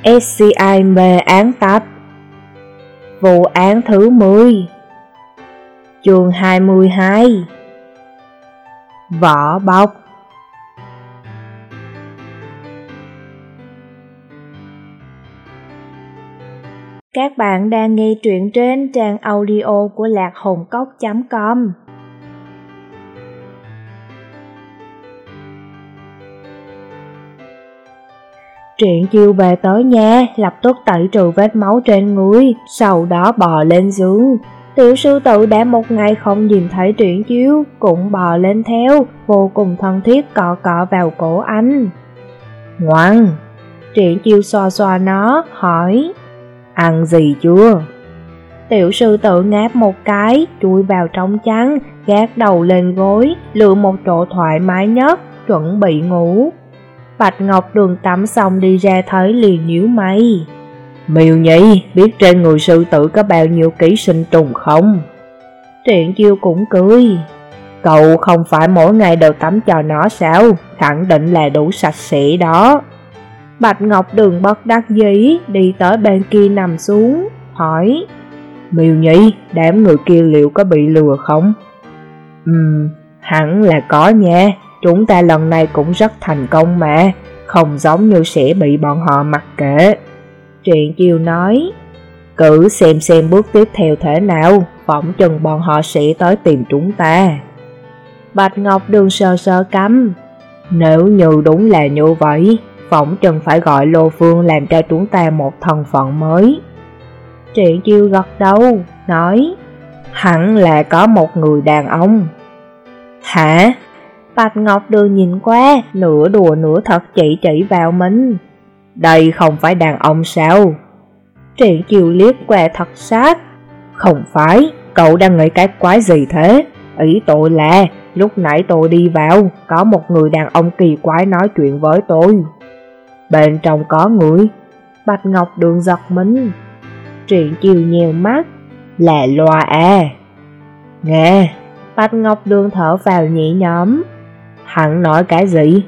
SCIM án tập. Vụ án thứ 10. Chương 22. Vỏ bọc. Các bạn đang nghe truyện trên trang audio của lạchồngcốc.com. Triển Chiêu về tới nhà, lập tức tẩy trừ vết máu trên người, sau đó bò lên giường. Tiểu sư tử đã một ngày không nhìn thấy Triển Chiêu, cũng bò lên theo, vô cùng thân thiết cọ cọ vào cổ anh. Ngoan! Triển Chiêu xoa xoa nó, hỏi: ăn gì chưa? Tiểu sư tử ngáp một cái, chui vào trong chăn, gác đầu lên gối, lựa một chỗ thoải mái nhất, chuẩn bị ngủ. Bạch Ngọc Đường tắm xong đi ra thấy liền nhíu mày. Miêu Nhi, biết trên người sư tử có bao nhiêu ký sinh trùng không? Triển Chiêu cũng cười. Cậu không phải mỗi ngày đều tắm cho nó sao? Khẳng định là đủ sạch sẽ đó. Bạch Ngọc Đường bất đắc dĩ đi tới bên kia nằm xuống, hỏi: Miêu Nhi, đám người kia liệu có bị lừa không? Hẳn là có nha. Chúng ta lần này cũng rất thành công mà, không giống như sẽ bị bọn họ mặc kệ. Triển Chiêu nói: cứ xem bước tiếp theo thế nào, phỏng chừng bọn họ sẽ tới tìm chúng ta. Bạch Ngọc Đường sờ sờ cằm. Nếu như đúng là như vậy, phỏng chừng phải gọi Lô Phương làm cho chúng ta một thân phận mới. Triển Chiêu gật đầu, nói: hẳn là có một người đàn ông. Hả? Bạch Ngọc Đường nhìn qua, nửa đùa nửa thật chỉ vào mình. Đây không phải đàn ông sao? Triển Chiêu liếc qua thật sát. Không phải, cậu đang nghĩ cái quái gì thế? Ý tôi là, lúc nãy tôi đi vào, có một người đàn ông kỳ quái nói chuyện với tôi. Bên trong có người. Bạch Ngọc Đường giật mình. Triển Chiêu nheo mắt. Là loa à? Nghe. Bạch Ngọc Đường thở vào nhẹ nhõm. Hắn nói cái gì?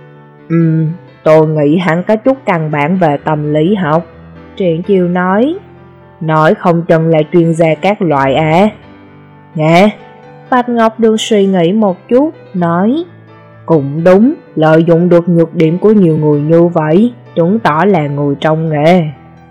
Tôi nghĩ hắn có chút căn bản về tâm lý học. Triển Chiêu nói không chừng là chuyên gia các loại à? Nghe. Bạch Ngọc Đường suy nghĩ một chút, nói: cũng đúng, lợi dụng được nhược điểm của nhiều người như vậy, chứng tỏ là người trong nghề.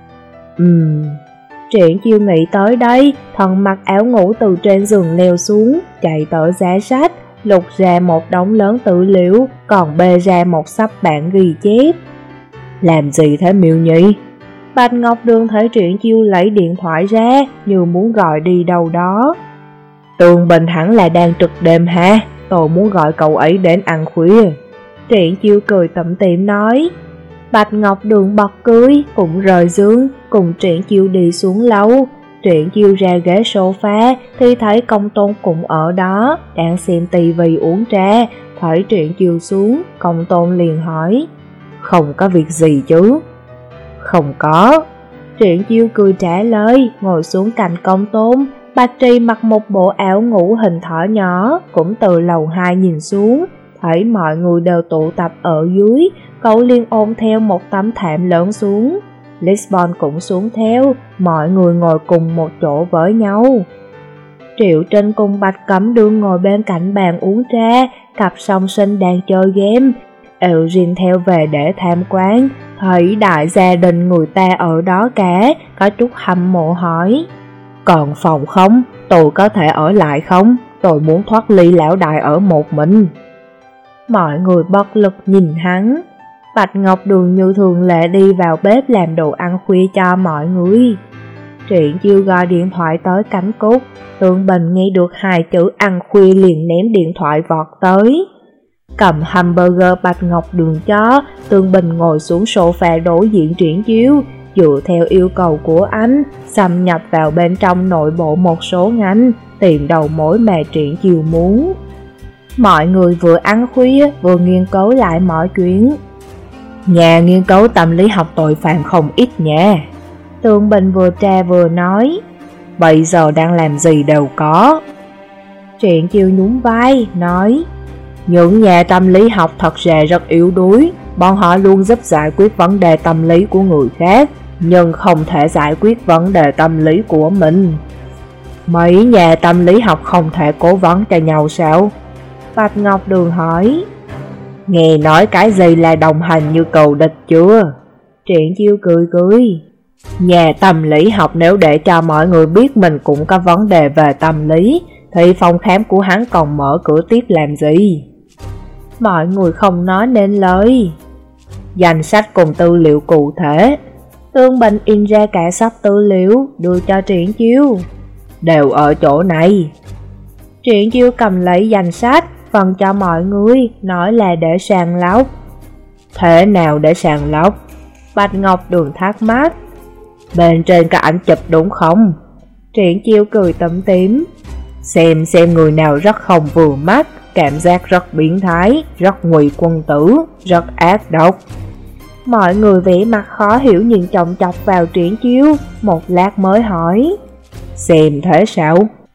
Triển Chiêu nghĩ tới đây, thân mặc áo ngủ từ trên giường leo xuống, chạy tới giá sách, lục ra một đống lớn tư liệu, còn bê ra một xấp bản ghi chép. Làm gì thế Miêu Nhi? Bạch Ngọc Đường thấy Triển Chiêu lấy điện thoại ra, như muốn gọi đi đâu đó. Tường Bình hẳn là đang trực đêm ha, tôi muốn gọi cậu ấy đến ăn khuya. Triển Chiêu cười tủm tỉm nói. Bạch Ngọc Đường bật cười, cũng rời giường, cùng Triển Chiêu đi xuống lầu. Triển Chiêu ra ghế sofa thì thấy Công Tôn cũng ở đó, đang xem tivi uống trà. Thấy Triển Chiêu xuống, Công Tôn liền hỏi: không có việc gì chứ? Không có. Triển Chiêu cười trả lời, ngồi xuống cạnh Công Tôn. Bạch Trì mặc một bộ áo ngủ hình thỏ nhỏ, cũng từ lầu 2 nhìn xuống, thấy mọi người đều tụ tập ở dưới, cậu liền ôm theo một tấm thảm lớn xuống. Lisbon cũng xuống theo, mọi người ngồi cùng một chỗ với nhau. Triệu Trinh cùng Bạch Cẩm Đương ngồi bên cạnh bàn uống trà, cặp song sinh đang chơi game. Eugene theo về để tham quan, thấy đại gia đình người ta ở đó cả, có chút hâm mộ hỏi: còn phòng không? Tôi có thể ở lại không? Tôi muốn thoát ly lão đại ở một mình. Mọi người bất lực nhìn hắn. Bạch Ngọc Đường như thường lệ đi vào bếp làm đồ ăn khuya cho mọi người. Triển Chiêu gọi điện thoại tới Cánh Cúc. Tương Bình nghe được 2 chữ ăn khuya liền ném điện thoại vọt tới. Cầm hamburger Bạch Ngọc Đường cho, Tương Bình ngồi xuống sofa đối diện Triển Chiêu, dựa theo yêu cầu của anh, xâm nhập vào bên trong nội bộ một số ngành, tìm đầu mối mà Triển Chiêu muốn. Mọi người vừa ăn khuya, vừa nghiên cứu lại mọi chuyện. Nhà nghiên cứu tâm lý học tội phạm không ít nha. Tương Bình vừa tra vừa nói. Bây giờ đang làm gì đều có. Triển Chiêu nhún vai, nói: những nhà tâm lý học thật ra rất yếu đuối, bọn họ luôn giúp giải quyết vấn đề tâm lý của người khác, nhưng không thể giải quyết vấn đề tâm lý của mình. Mấy nhà tâm lý học không thể cố vấn cho nhau sao? Bạch Ngọc Đường hỏi. Nghe nói cái gì là đồng hành như cừu địch chưa? Triển Chiêu cười cười. Nhà tâm lý học nếu để cho mọi người biết mình cũng có vấn đề về tâm lý, thì phòng khám của hắn còn mở cửa tiếp làm gì? Mọi người không nói nên lời. Danh sách cùng tư liệu cụ thể. Tương Bình in ra cả sắp tư liệu đưa cho Triển Chiêu. Đều ở chỗ này. Triển Chiêu cầm lấy danh sách, phân cho mọi người, nói là để sàng lọc. Thế nào để sàng lọc? Bạch Ngọc Đường thắc mắc. Bên trên có ảnh chụp đúng không? Triển Chiêu cười tủm tỉm. Xem người nào rất không vừa mắt, cảm giác rất biến thái, rất ngụy quân tử, rất ác độc. Mọi người vẻ mặt khó hiểu nhìn chòng chọc vào Triển Chiêu, một lát mới hỏi. Xem thế sao?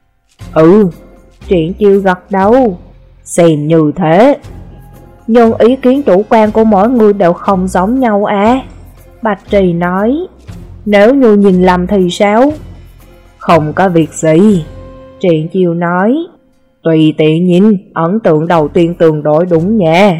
Ừ. Triển Chiêu gật đầu. Xem như thế. Nhưng ý kiến chủ quan của mỗi người đều không giống nhau à? Bạch Trì nói. Nếu như nhìn lầm thì sao? Không có việc gì. Triển Chiêu nói. Tùy tiện nhìn, ấn tượng đầu tiên tương đối đúng nha.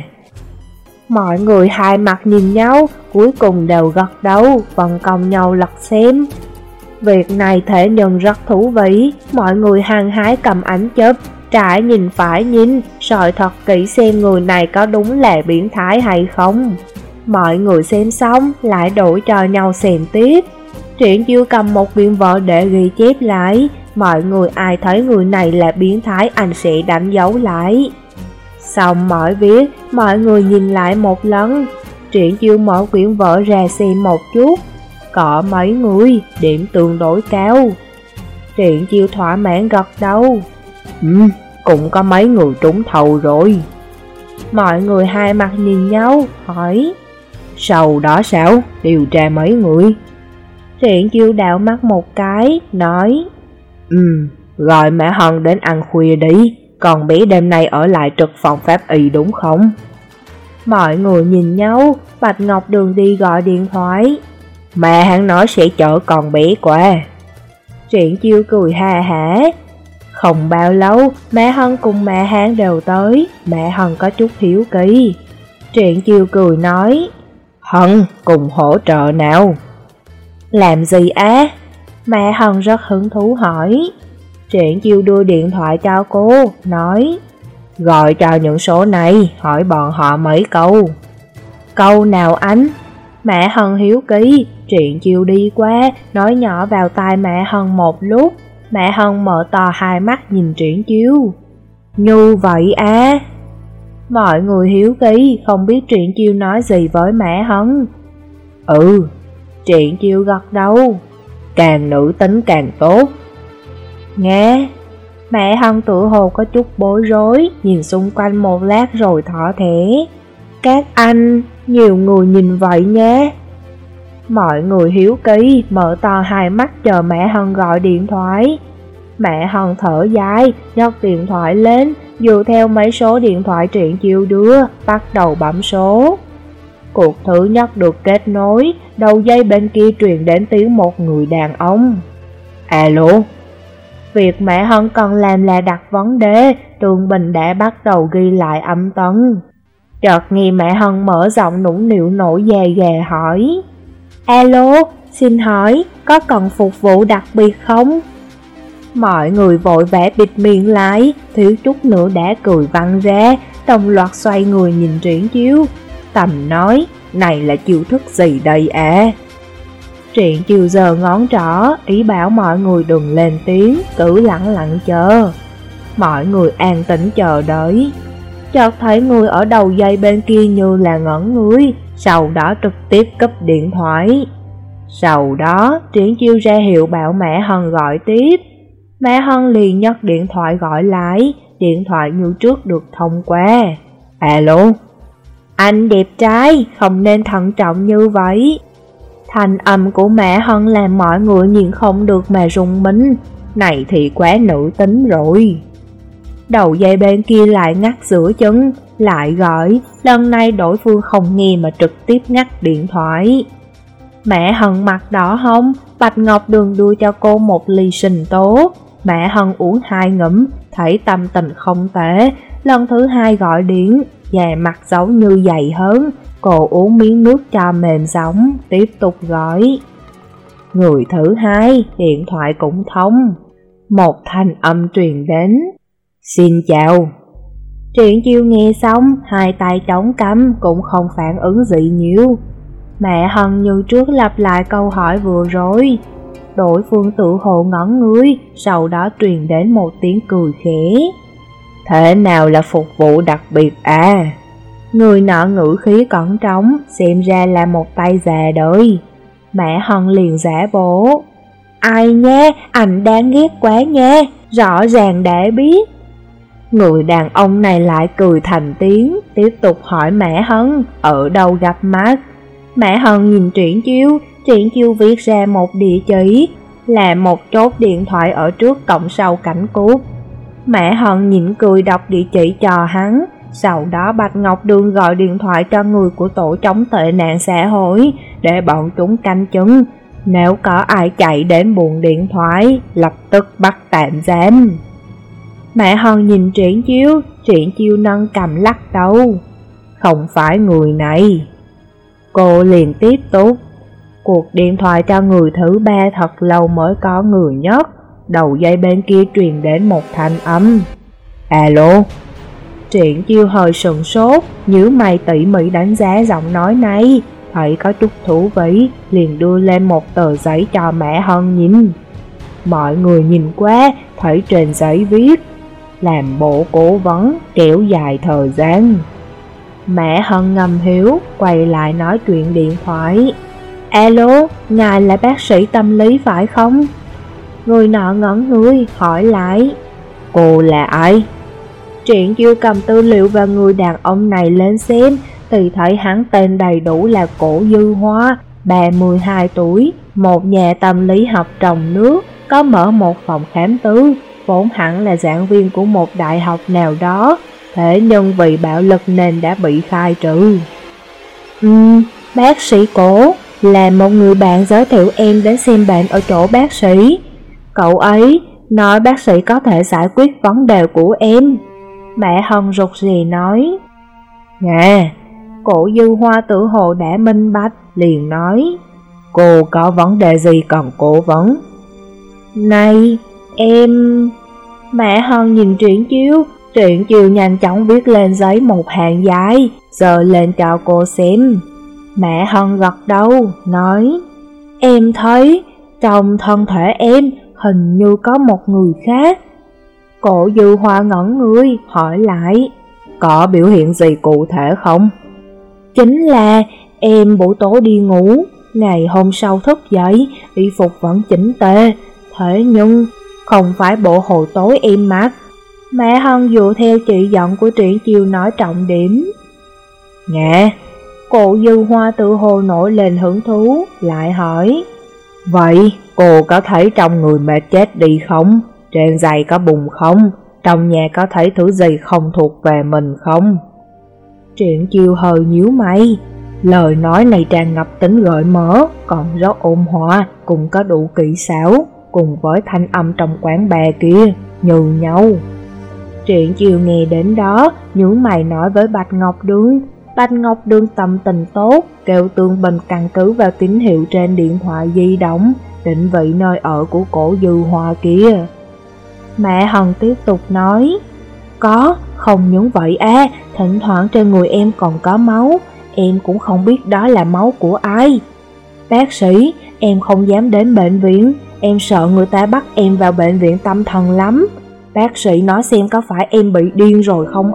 Mọi người hai mặt nhìn nhau, cuối cùng đều gật đầu, phân công nhau lật xem. Việc này thể nhân rất thú vị, mọi người hăng hái cầm ảnh chụp, trái nhìn phải nhìn, soi thật kỹ xem người này có đúng là biến thái hay không. Mọi người xem xong, lại đổi cho nhau xem tiếp. Triển Chiêu cầm một quyển vở để ghi chép lại, mọi người ai thấy người này là biến thái anh sẽ đánh dấu lại. Xong mọi viết, mọi người nhìn lại một lần. Triển Chiêu mở quyển vở ra xem một chút. Có mấy người, điểm tương đối cao. Triển Chiêu thỏa mãn gật đầu. Cũng có mấy người trúng thầu rồi. Mọi người hai mặt nhìn nhau, hỏi. Sau đó sao? Điều tra mấy người? Triển Chiêu đảo mắt một cái, nói. Gọi mẹ Hân đến ăn khuya đi. Còn bé đêm nay ở lại trực phòng pháp y đúng không? Mọi người nhìn nhau, Bạch Ngọc Đường đi gọi điện thoại. Mẹ hắn nói sẽ chở con bé qua. Triển Chiêu cười ha hả. Không bao lâu, mẹ Hân cùng mẹ hắn đều tới. Mẹ Hân có chút hiếu kỳ. Triển Chiêu cười nói. Hân, cùng hỗ trợ nào. Làm gì á? Mẹ Hân rất hứng thú hỏi. Triển Chiêu đưa điện thoại cho cô, nói. Gọi cho những số này, hỏi bọn họ mấy câu. Câu nào anh? Mẹ Hân hiếu kỳ. Triển Chiêu đi qua, nói nhỏ vào tai mẹ Hân một lúc. Mẹ Hân mở to hai mắt nhìn Triển Chiêu. Như vậy à? Mọi người hiếu kỳ, không biết Triển Chiêu nói gì với mẹ Hân. Triển Chiêu gật đầu. Càng nữ tính càng tốt. Nghe. Mẹ Hân tự hồ có chút bối rối, nhìn xung quanh một lát rồi thỏ thẻ. Các anh, nhiều người nhìn vậy nhé. Mọi người hiếu kỳ, mở to hai mắt chờ mẹ Hân gọi điện thoại. Mẹ Hân thở dài, nhấc điện thoại lên, dựa theo mấy số điện thoại Triển Chiêu đưa, bắt đầu bấm số. Cuộc thứ nhất được kết nối, đầu dây bên kia truyền đến tiếng một người đàn ông. Alo. Việc mẹ Hân cần làm là đặt vấn đề, Tương Bình đã bắt đầu ghi lại âm tần. Chợt nghe mẹ Hân mở giọng nũng nịu nổi da gà hỏi. Alo, xin hỏi, có cần phục vụ đặc biệt không? Mọi người vội vã bịt miệng lại, thiếu chút nữa đã cười văng ra, đồng loạt xoay người nhìn Triển Chiêu. Tầm nói, này là chiêu thức gì đây à? Triển Chiêu giơ ngón trỏ, ý bảo mọi người đừng lên tiếng, cứ lặng lặng chờ. Mọi người an tĩnh chờ đợi. Chợt thấy người ở đầu dây bên kia như là ngẩn người, sau đó trực tiếp cúp điện thoại. Sau đó, Triển Chiêu ra hiệu bảo mẹ Hân gọi tiếp. Mẹ Hân liền nhấc điện thoại gọi lại, điện thoại như trước được thông qua. Alo. Anh đẹp trai, không nên thận trọng như vậy. Thanh âm của mẹ Hân làm mọi người nhìn không được mà rùng mình. Này thì quá nữ tính rồi. đầu dây bên kia lại ngắt giữa chân, lại gọi, lần này đối phương không nghe mà trực tiếp ngắt điện thoại. Mẹ Hân mặt đỏ hông, Bạch Ngọc Đường đưa cho cô một ly sinh tố. Mẹ Hân uống 2 ngụm, thấy tâm tình không tệ, lần thứ 2 gọi điện, da mặt giống như dày hơn, cô uống miếng nước cho mềm giọng, tiếp tục gọi. Người thứ 2, điện thoại cũng thông. Một thanh âm truyền đến. Xin chào. Triển Chiêu nghe xong, 2 tay chống cằm cũng không phản ứng gì nhiều. Mẹ Hân như trước lặp lại câu hỏi vừa rồi. Đối phương tự hồ ngẩn người, sau đó truyền đến một tiếng cười khẽ. Thế nào là phục vụ đặc biệt à? Người nọ ngữ khí cẩn trọng, xem ra là một tay già đời. Mẹ Hân liền giả bộ. Ai nha, anh đáng ghét quá nha, rõ ràng đã biết. Người đàn ông này lại cười thành tiếng, tiếp tục hỏi mẹ Hân ở đâu gặp mắt. Mẹ Hân nhìn Triển Chiêu viết ra một địa chỉ, là một chốt điện thoại ở trước cổng sau cảnh cút. Mẹ Hân nhịn cười đọc địa chỉ cho hắn, sau đó Bạch Ngọc Đường gọi điện thoại cho người của tổ chống tệ nạn xã hội để bọn chúng canh chừng. Nếu có ai chạy đến buồng điện thoại, lập tức bắt tạm giam. Mẹ Hân nhìn Triển Chiêu nâng cầm lắc đầu. Không phải người này. Cô liền tiếp tục. Cuộc điện thoại cho người thứ 3 thật lâu mới có người nhất. Đầu dây bên kia truyền đến một thanh âm. Alo. Triển Chiêu hơi sừng sốt, nhíu mày tỉ mỉ đánh giá giọng nói này, thấy có chút thú vị, liền đưa lên một tờ giấy cho mẹ Hân nhìn. Mọi người nhìn qua, thấy trên giấy viết, làm bộ cố vấn, kéo dài thời gian. Mẹ Hân ngầm hiểu, quay lại nói chuyện điện thoại. Alo, ngài là bác sĩ tâm lý phải không? Người nọ ngẩn người, hỏi lại. Cô là ai? Triển Chiêu cầm tư liệu và người đàn ông này lên xem, thì thấy hắn tên đầy đủ là Cổ Dư Hoa, 32 tuổi, một nhà tâm lý học trong nước, có mở một phòng khám tư, vốn hẳn là giảng viên của một đại học nào đó, thế nhưng vì bạo lực nên đã bị khai trừ. Bác sĩ Cổ là một người bạn giới thiệu em đến xem bệnh ở chỗ bác sĩ. Cậu ấy nói bác sĩ có thể giải quyết vấn đề của em. Mẹ Hân rụt rè nói. Dạ. Cổ Dư Hoa tự hồ đã minh bạch, liền nói. Cô có vấn đề gì cần cố vấn? Này, em... Mẹ Hân nhìn Triển Chiêu nhanh chóng viết lên giấy một hàng dài, giờ lên cho cô xem. Mẹ Hân gật đầu, nói. Em thấy trong thân thể em hình như có một người khác. Cổ Dư Hoa ngẩn người, hỏi lại. Có biểu hiện gì cụ thể không? Chính là em buổi tối đi ngủ, ngày hôm sau thức dậy, y phục vẫn chỉnh tề, thế nhưng không phải bộ hồi tối em mặc. Mẹ Hân dựa theo chỉ dẫn của Triển Chiêu nói trọng điểm. Dạ. Cổ Dư Hoa tự hồ nổi lên hứng thú, lại hỏi. Vậy cô có thấy trong người mệt chết đi không? Trên giày có bùn không? Trong nhà có thấy thứ gì không thuộc về mình không? Triển Chiêu hơi nhíu mày. Lời nói này tràn ngập tính gợi mở, còn rất ôn hòa, cũng có đủ kỹ xảo, cùng với thanh âm trong quán bar kia, như nhau. Triển Chiêu nghe đến đó, nhướng mày nói với Bạch Ngọc Đường. Bạch Ngọc Đường tâm tình tốt, kêu Tương Bình căn cứ vào tín hiệu trên điện thoại di động, định vị nơi ở của Cổ Dư Hoa kia. Mẹ Hân tiếp tục nói. Có, không những vậy thỉnh thoảng trên người em còn có máu, em cũng không biết đó là máu của ai. Bác sĩ, em không dám đến bệnh viện, em sợ người ta bắt em vào bệnh viện tâm thần lắm. Bác sĩ nói xem có phải em bị điên rồi không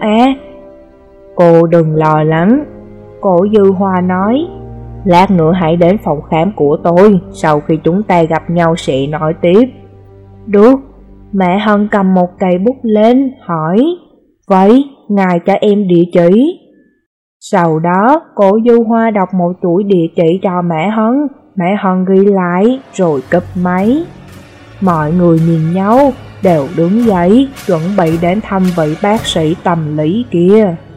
Cô đừng lo lắng. Cổ Dư Hoa nói. Lát nữa hãy đến phòng khám của tôi, sau khi chúng ta gặp nhau sẽ nói tiếp. Được. Mẹ Hân cầm một cây bút lên, hỏi. Vậy, ngài cho em địa chỉ. Sau đó, Cổ Dư Hoa đọc một chuỗi địa chỉ cho mẹ Hân ghi lại, rồi cúp máy. Mọi người nhìn nhau, đều đứng dậy, chuẩn bị đến thăm vị bác sĩ tâm lý kia.